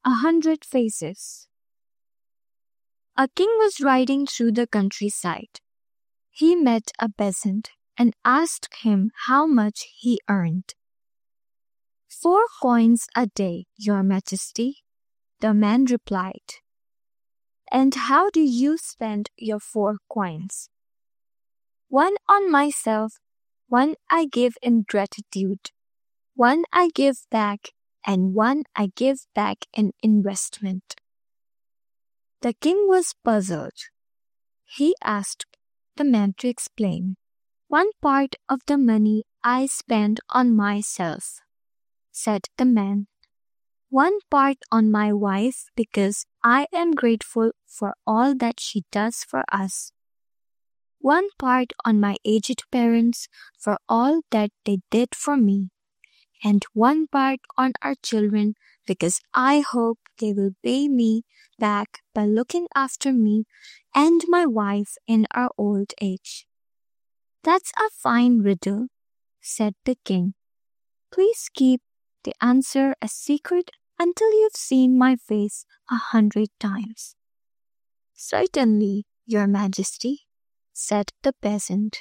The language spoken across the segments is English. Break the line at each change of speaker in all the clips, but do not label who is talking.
100 Faces. A king was riding through the countryside. He met a peasant and asked him how much he earned. 4 coins a day, Your Majesty, the man replied. And how do you spend your 4 coins? 1 on myself, 1 I give in gratitude, 1 I give back, and 1 I give back in investment. The king was puzzled. He asked the man to explain. 1 part of the money I spend on myself, said the man. 1 part on my wife because I am grateful for all that she does for us. 1 part on my aged parents for all that they did for me. And 1 part on our children because I hope they will pay me back by looking after me and my wife in our old age. That's a fine riddle, said the king. Please keep the answer a secret until you've seen my face 100 times. Certainly, Your Majesty, said the peasant.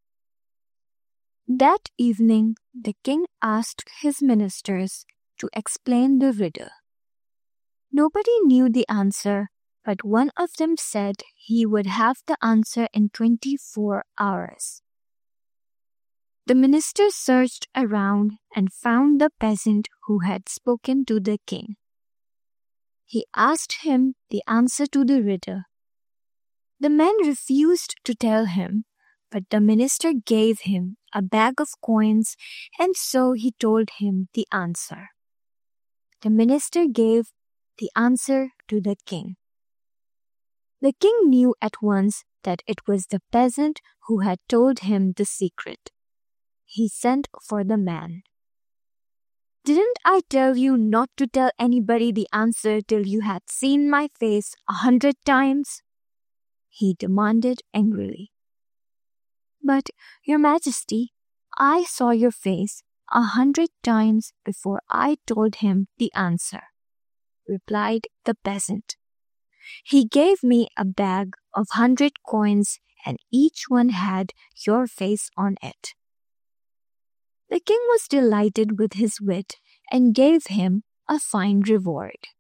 That evening, the king asked his ministers to explain the riddle. Nobody knew the answer, but one of them said he would have the answer in 24 hours. The minister searched around and found the peasant who had spoken to the king. He asked him the answer to the riddle. The man refused to tell him, but the minister gave him a bag of coins, and so he told him the answer. The minister gave the answer to the king. The king knew at once that it was the peasant who had told him the secret. He sent for the man. Didn't I tell you not to tell anybody the answer till you had seen my face 100 times? He demanded angrily. But, Your Majesty, I saw your face 100 times before I told him the answer, replied the peasant. He gave me a bag of 100 coins, and each one had your face on it. The king was delighted with his wit and gave him a fine reward.